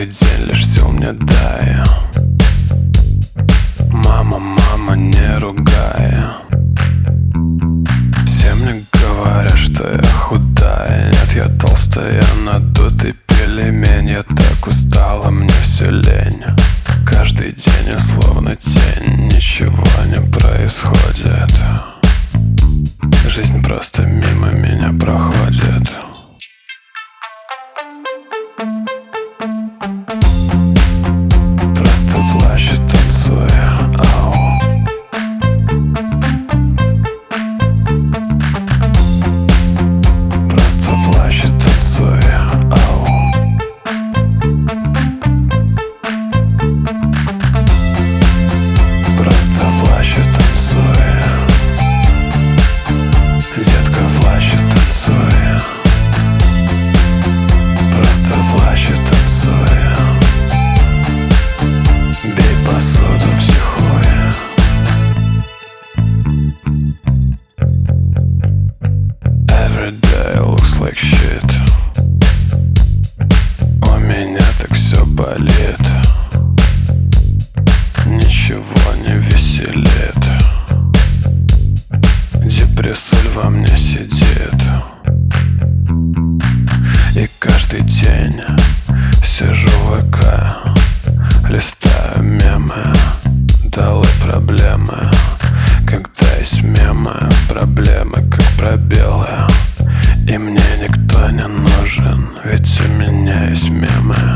Новый день, лишь сил мне дай. Мама, мама, не ругай. Все мне говорят, что я худая. Нет, я толстая, я надутый пельмень. Я так устала, мне все лень. Каждый день я словно тень. Ничего не происходит. Жизнь просто мимо меня проходит. Просто плачу, танцуя, ау. Просто плачу, танцуя, ау. Просто плачу, танцуя. Детка плачет, танцуя. Просто плачет, танцуя. Бей посуду, психуя. Every day looks like shit. У меня так все болит. Ничего не веселит. Депрессуль во мне сидит. И каждый день сижу в ВК, листаю мемы, долой проблемы. Когда есть мемы, проблемы как пробелы. И мне никто не нужен, ведь у меня есть мемы.